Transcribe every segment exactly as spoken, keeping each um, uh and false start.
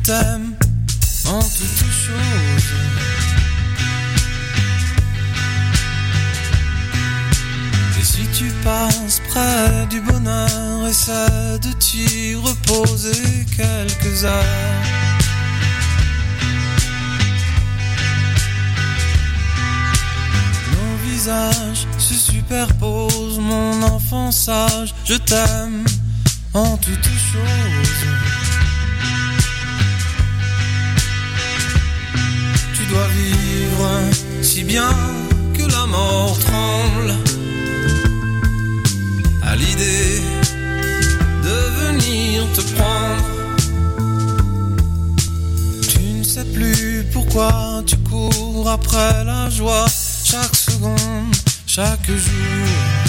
t'aime en toutes choses. Et si tu passes près du bonheur, essaie de t'y reposer quelques heures. Nos visages se superposent, mon enfant sage, je t'aime en toutes choses. Tu dois vivre si bien que la mort tremble à l'idée de venir te prendre. Tu ne sais plus pourquoi tu cours après la joie chaque seconde, chaque jour.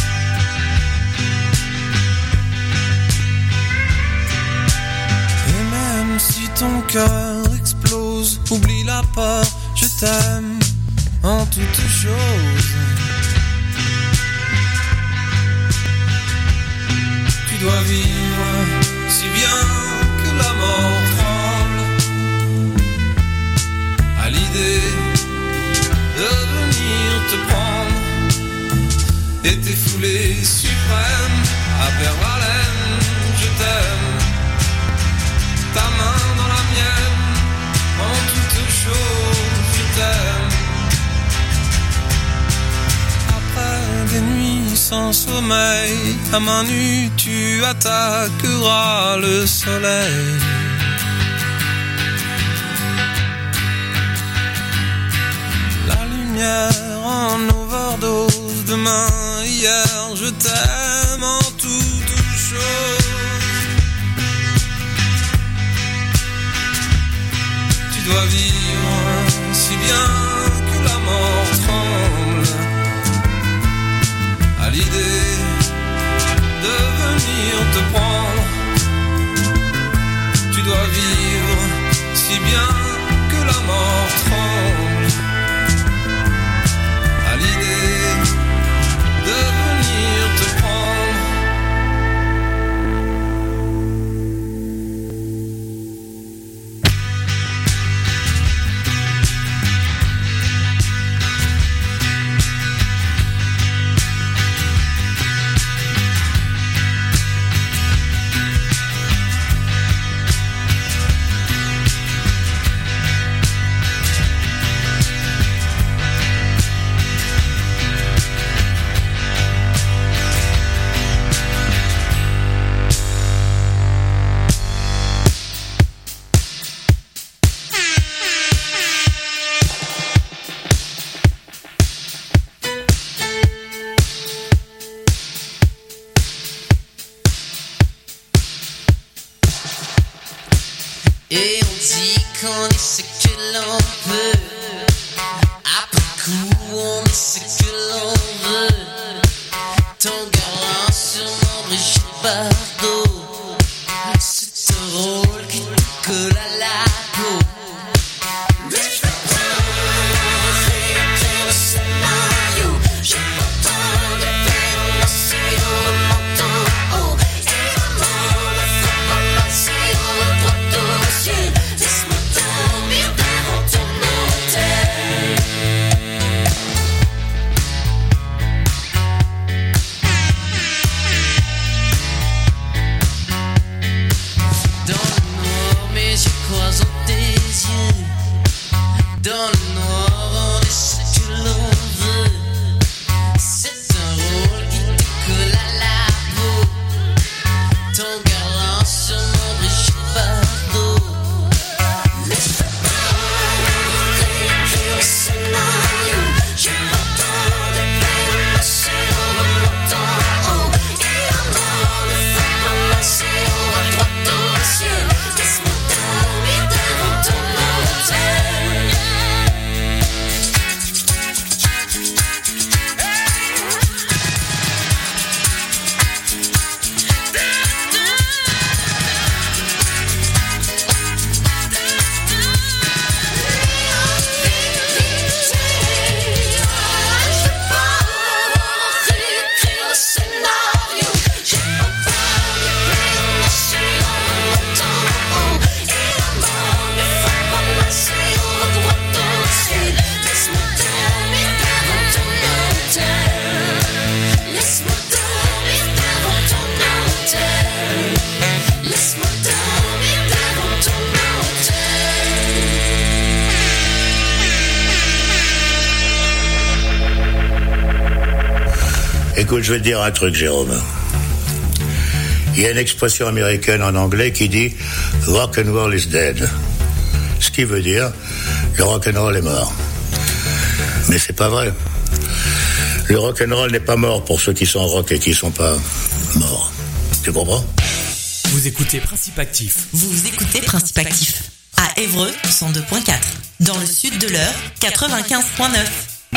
Si ton cœur explose, oublie la peur, je t'aime en toutes choses. Tu dois vivre si bien que la mort tremble à l'idée de venir te prendre et tes foulées suprêmes à perdre haleine, je t'aime. Ta main dans la mienne, en toutes choses, je t'aime. Après des nuits sans sommeil, à main nue, tu attaqueras le soleil. La lumière en overdose, demain, hier, je t'aime en toutes choses. Tu dois vivre si bien que la mort tremble à l'idée de venir te prendre. Tu dois vivre si bien que la mort tremble à l'idée de venir te prendre. Et on dit qu'on est ce que l'on veut. Après coup, on est ce que l'on veut. Ton galant sur mon Brigitte Bardot, c'est un rôle qui te colle à la peau. Mais je veux pas réécrire le scénario. J'ai pas tant de peine à c'est dans le menton. Oh, et maman me fait pas passer dans le droit ciel. Laisse-moi dormir devant ton hôtel. Dans le noir, mes yeux croisent en tes yeux. Dans le noir, on est ce que l'on veut. C'est un rôle qui te colle à la peau. Ton galant sur mon Brigitte Bardot. Mais je veux pas réécrire le scénario. J'ai pas tant de peine à passer dans le menton. Oh, et maman ne fait pas passer au droit au ciel. Laisse-moi dormir devant ton hôtel. Écoute, je vais te dire un truc, Jérôme. Il y a une expression américaine en anglais qui dit « rock and roll is dead ». Ce qui veut dire « le rock and roll est mort ». Mais c'est pas vrai. Le rock and roll n'est pas mort pour ceux qui sont rock et qui sont pas morts. Tu comprends ? Vous écoutez Principe Actif. Vous écoutez Principe Actif. À Évreux, cent deux virgule quatre. Dans le sud de l'Eure, quatre-vingt-quinze virgule neuf.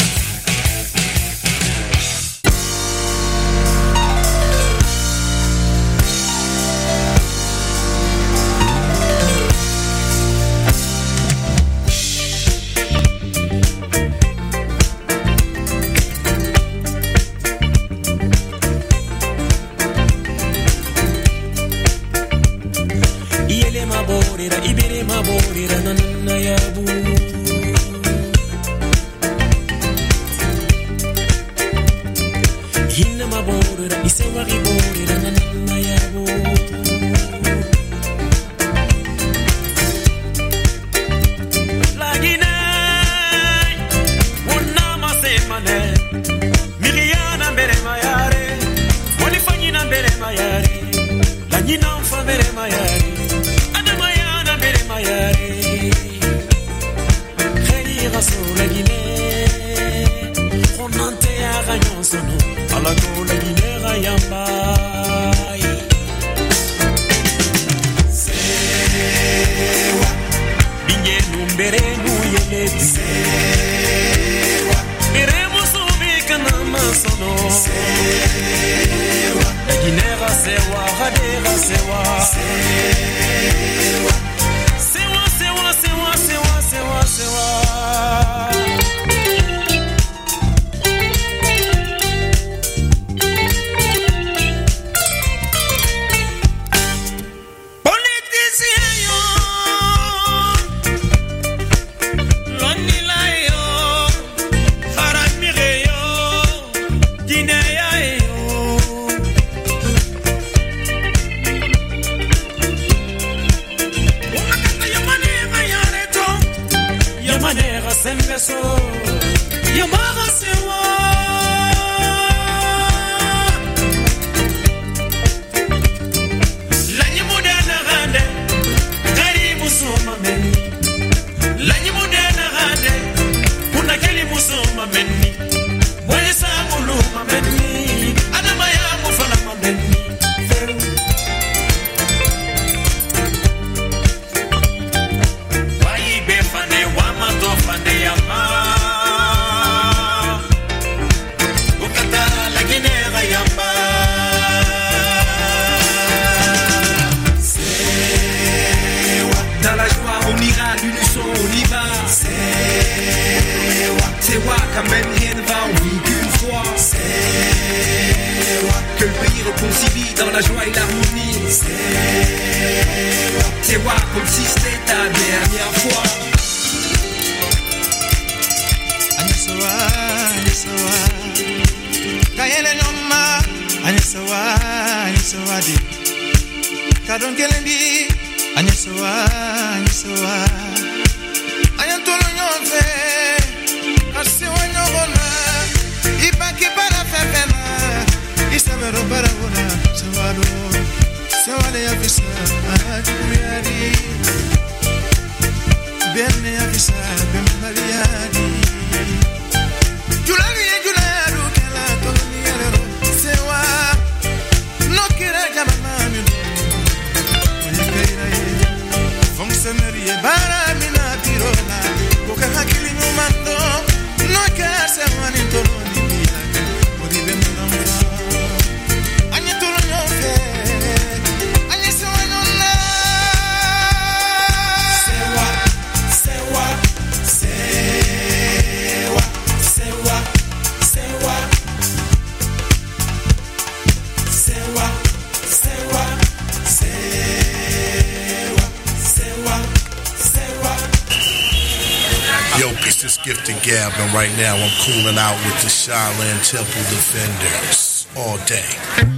And right now I'm cooling out with the Shaolin Temple Defenders all day.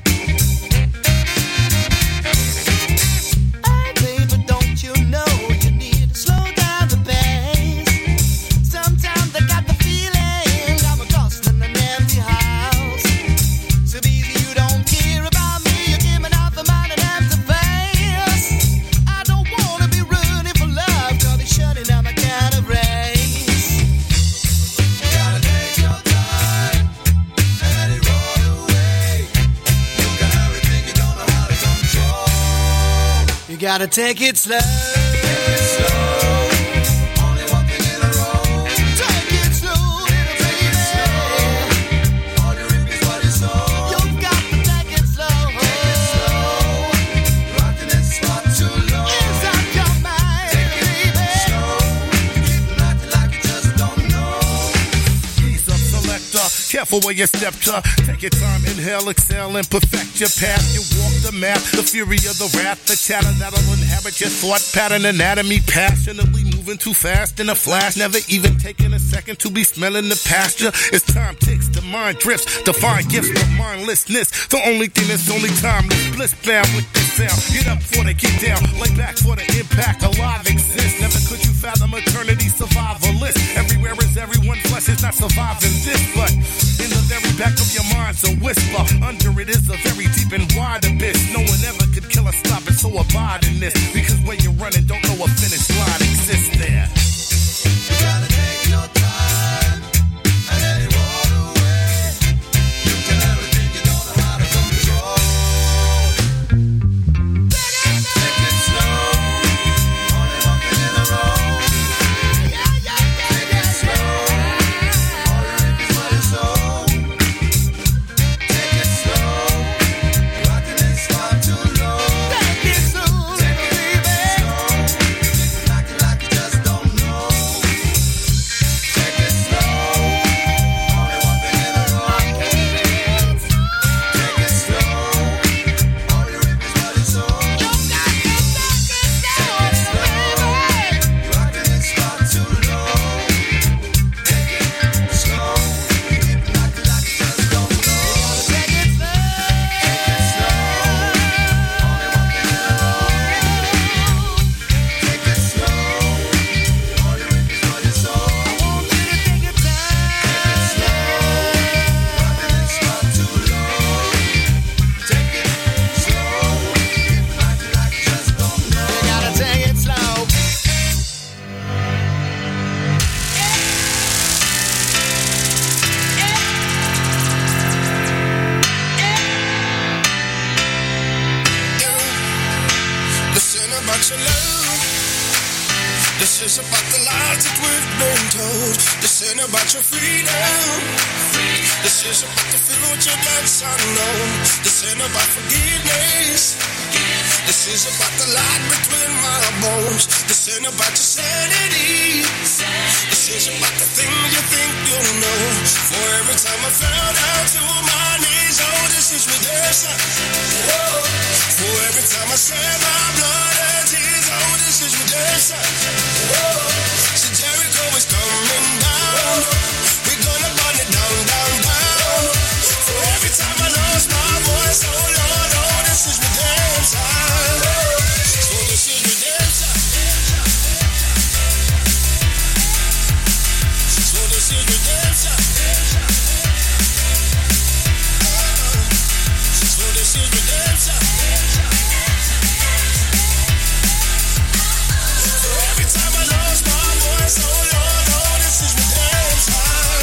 Hey baby, don't you know you gotta take it slow. Take it slow. Only one thing in a row. Take it slow, little baby. Slow. All the rip is what it's all. You've got to take it slow. Take it slow. Rocking this spot too low. Inside your mind, take it baby. Slow. Keep rocking like you just don't know. Ease up, selector. Careful where you step to. Take your time, inhale, exhale, and perfect your path. You walk the map, the fury of the wrath, the chatter that'll inhabit your thought pattern, anatomy, passionately moving too fast in a flash, never even taking a second to be smelling the pasture. As time ticks, the mind drifts, divine gifts, but mindlessness. The only thing that's only timeless, bliss bound with this sound. Get up for the get down, lay back for the impact, alive exists. Never could you fathom eternity, survivalist. Everywhere is everyone, flesh is not surviving this, but in the very back of your mind's a whisper. Under it is a very deep and wide abyss. No one ever could kill or stop it, so abide in this. Because when you're running, don't know a finish line exists there. You gotta take your time and let it roll away. You can have everything you don't know how to control. Take it slow. Only one thing in a row. Take it slow. All the rip is what it's all. Take it slow. Rocking this spot too low. Take it slow, take it baby. Slow. Rocking like you just don't know. Take it slow. Only one thing in a row. Take it slow. All the rip is what it's all. Take it slow. Rocking this spot too low. Take it slow. Rocking like you just don't know. Take it slow. Take it slow. Only one thing in a row. Take it slow. All the rip is what it's all. I want you to take your time. Take it slow. Rocking this spot too low. Take it slow. Rocking like you just don't know. You gotta take it slow. This ain't about your love. This is about the lies that we've been told. This ain't about your freedom. This is about the future that's unknown. This ain't about forgiveness. This is about the light between my bones. This ain't about your sanity. This is about the thing you think you know. For every time I fell down to my knees, oh, this is redemption. Whoa. For every time I shed my blood and tears, oh, this is redemption. Whoa. So Jericho is coming down. We're gonna burn it down, down, down. For every time I lost my voice, oh Lord, oh, this is redemption. So this is redemption. So this is redemption. So this is redemption. For every time I lost my voice, oh Lord, oh, this is redemption.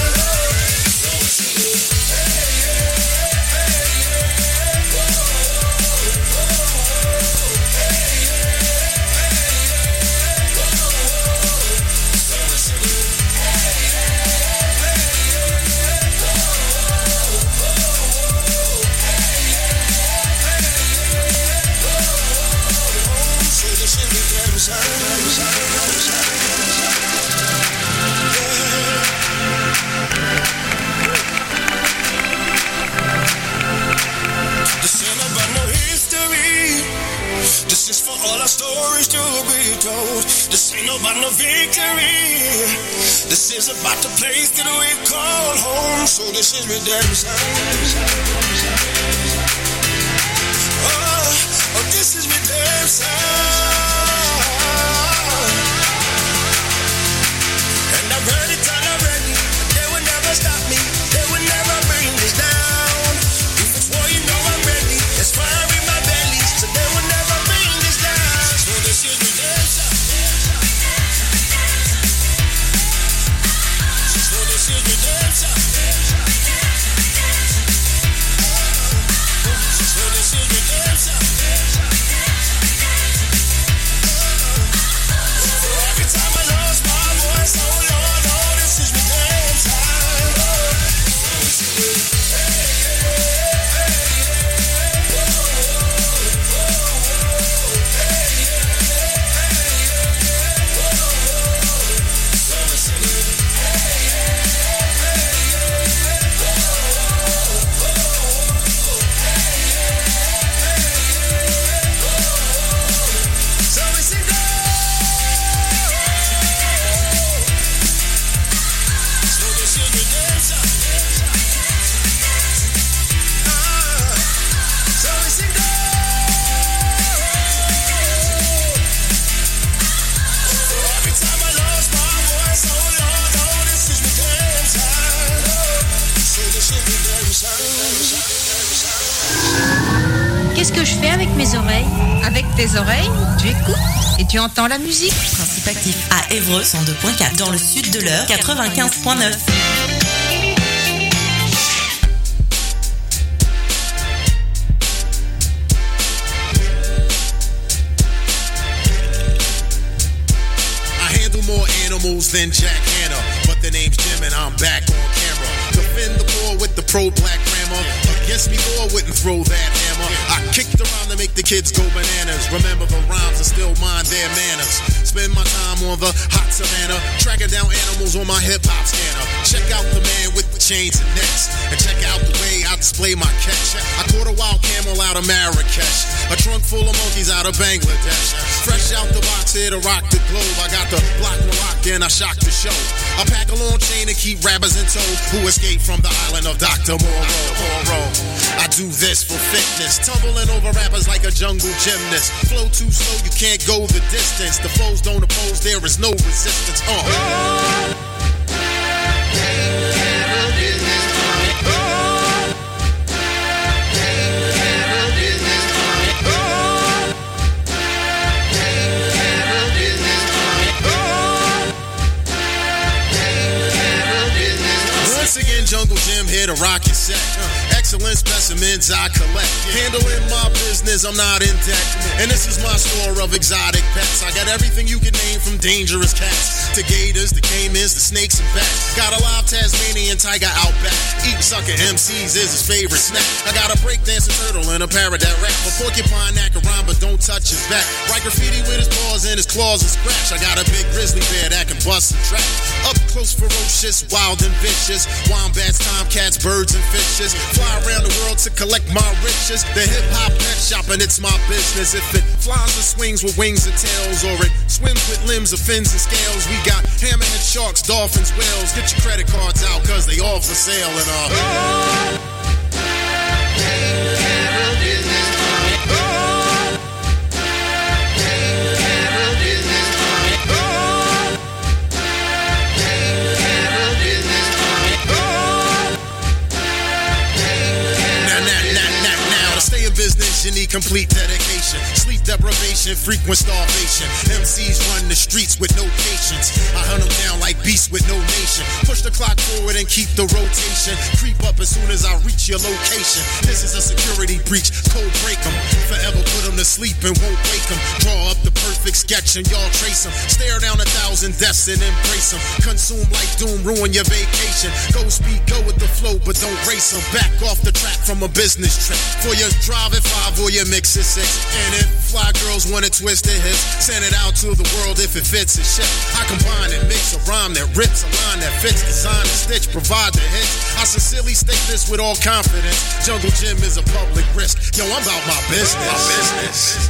So this is This ain't about no history. This is for all our stories to be told. This ain't about no victory. This is about the place that we call home. So this is redemption. Oh, oh, this is redemption. And I've heard it all already, but they will never stop me. They will never bring this down. If it's war, you know I'm ready. There's fire in my belly, so they will never bring this down. So this is redemption. So this is redemption. So this is redemption. que je fais avec mes oreilles. Avec tes oreilles, tu écoutes et tu entends la musique. Principe actif à Évreux cent deux point quatre. Dans le sud de l'Eure, quatre-vingt-quinze point neuf. Than Jack Hanna, but the name's Jim and I'm back on camera. Defend the poor with the pro-black grammar. Against me, or wouldn't throw that hammer. I kicked around to make the kids go bananas. Remember the rhymes and still mind their manners. Spend my time on the hot savannah, tracking down animals on my hip-hop scanner. Check out the man with the chains and nets, and check out the way I display my catch. I caught a wild camel out of Marrakesh, a trunk full of monkeys out of Bangladesh. Fresh out the box here to rock the globe. I got the block to rock and I shock the show. I pack a long chain to keep rappers in tow who escaped from the island of Doctor Moreau. I do this for fitness, tumbling over rappers like a jungle gymnast. Flow too slow, you can't go the distance. The foes don't oppose, there is no resistance. Uh. Oh. Jungle Jim here to rock your set. Uh, excellent specimens I collect. Handling my business, I'm not in debt. And this is my store of exotic pets. I got everything you can name from dangerous cats to gators, the caimans, the snakes and bats. Got a live Tasmanian tiger out back. Eating sucker M Cs is his favorite snack. I got a breakdancing turtle and a parrot that rap. A porcupine that can rhyme but don't touch his back. Write graffiti with his paws and his claws are scratch. I got a big grizzly bear that can bust a trap. Up close, ferocious, wild and vicious. Wombats, tomcats, birds and fishes. Fly around the world to collect my riches. The hip-hop pet shop and it's my business. If it flies or swings with wings and tails, or it swims with limbs of fins and scales, we got hammerhead sharks, dolphins, whales. Get your credit cards out cause they all for sale and uh oh. Business, you need complete dedication. Sleep deprivation, frequent starvation. M Cs run the streets with no patience. I hunt them down like beasts with no nation. Push the clock forward and keep the rotation. Creep up as soon as I reach your location. This is a security breach, code break them. Forever put them to sleep and won't wake them. Draw up the perfect sketch and y'all trace them. Stare down a thousand deaths and embrace them. Consume like doom, ruin your vacation. Go speed, go with the flow, but don't race them. Back off the track from a business trip. For your drive at five or your mix at six. And if fly girls wanna twist their hips, send it out to the world if it fits a ship. I combine and mix a rhyme that rips, a line that fits, design and stitch, provide the hits. I sincerely state this with all confidence. Jungle Jim is a public risk. Yo, I'm about my business. My business.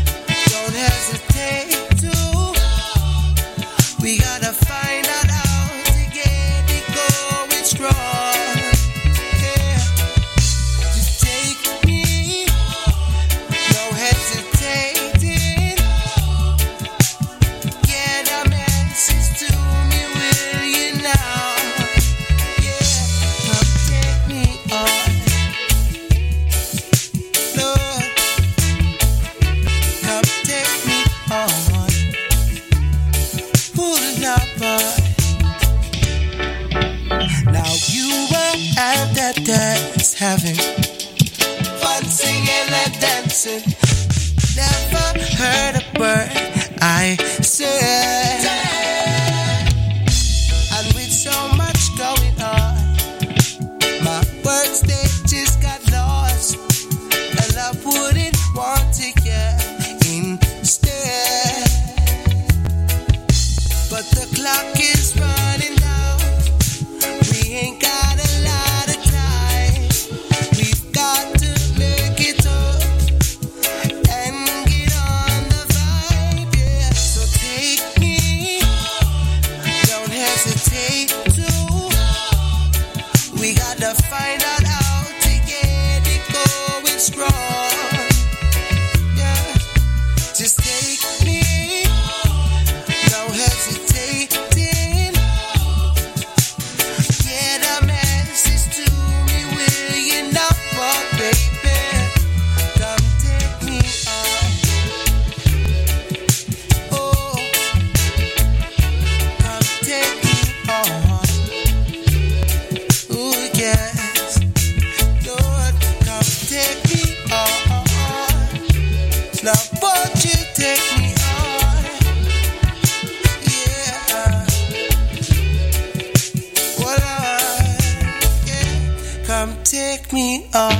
We gotta find out. having fun singing and dancing. Never heard a word I said. And with so much going on, my words they just got lost, and I wouldn't want to get instead. But the clock is running out. We ain't got a lot of time. We've got to make it up and get on the vibe, yeah. So take me, don't hesitate to. We gotta find out how to get it going strong, yeah. Just take me, no hesitating. Get a message to me, will you not, oh, baby? Come take me on. Oh, come take me on. Ooh, yes. Lord, come take me on. Now won't you take me on? Yeah. Well, I, yeah. Come take me on.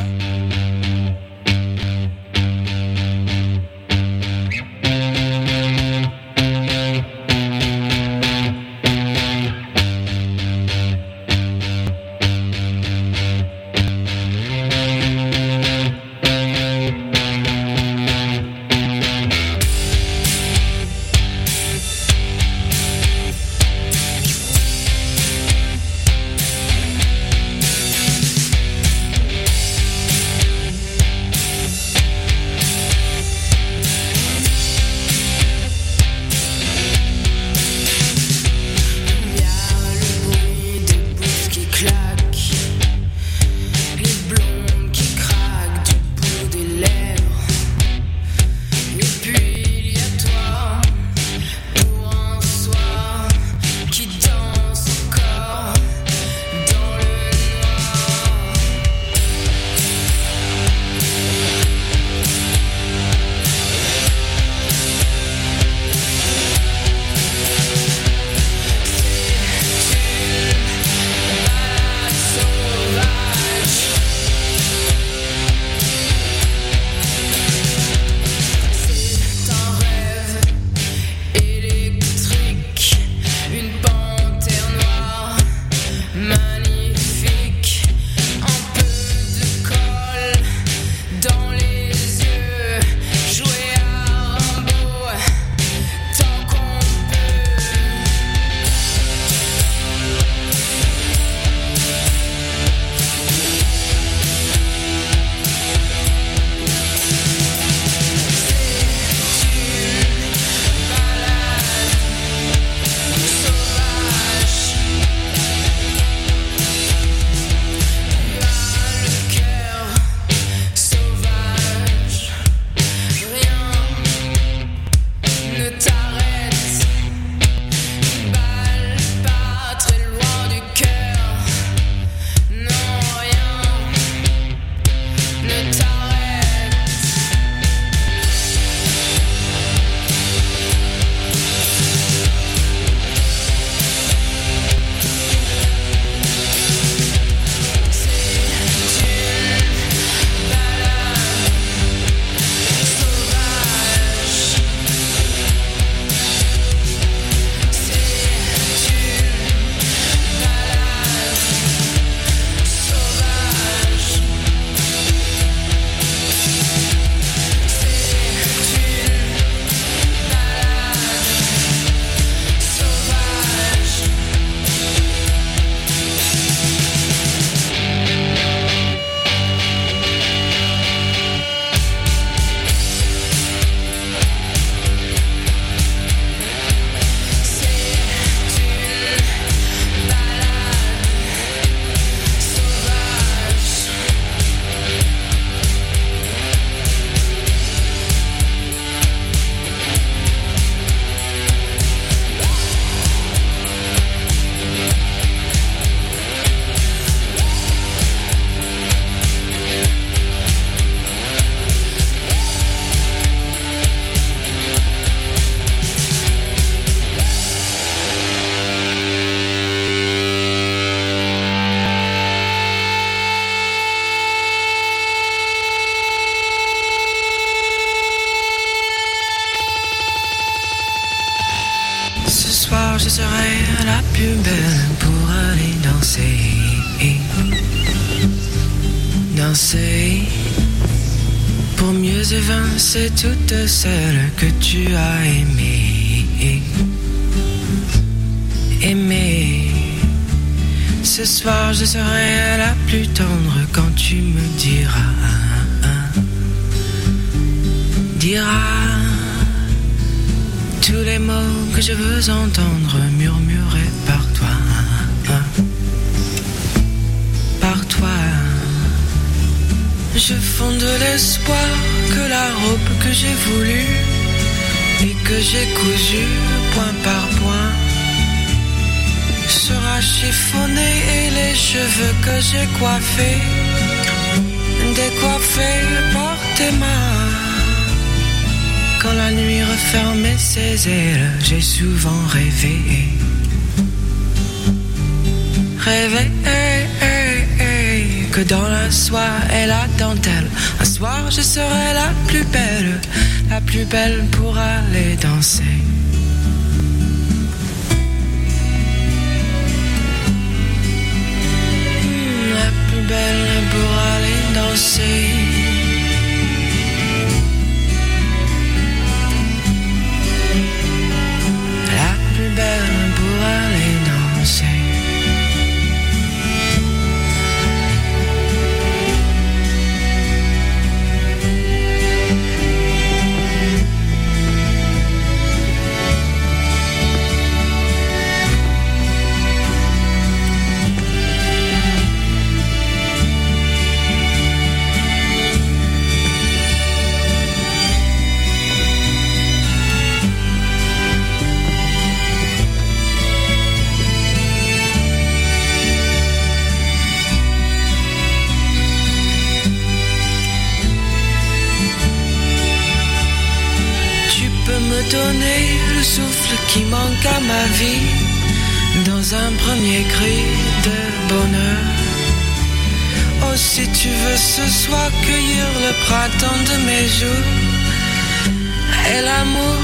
serai la plus belle pour aller danser. Danser pour mieux évincer toutes celles que tu as aimées. Aimer. Ce soir je serai la plus tendre quand tu me diras, diras tous les mots que je veux entendre murmurés par toi, par toi. Je fonde l'espoir que la robe que j'ai voulue et que j'ai cousue point par point sera chiffonnée, et les cheveux que j'ai coiffés décoiffés par tes mains. Quand la nuit refermait ses ailes, j'ai souvent rêvé, rêvé que dans la soie et la dentelle, un soir je serai la plus belle, la plus belle pour aller danser. La plus belle pour aller danser. La plus belle pour aller danser. Donner le souffle qui manque à ma vie dans un premier cri de bonheur. Oh, si tu veux ce soir cueillir le printemps de mes jours et l'amour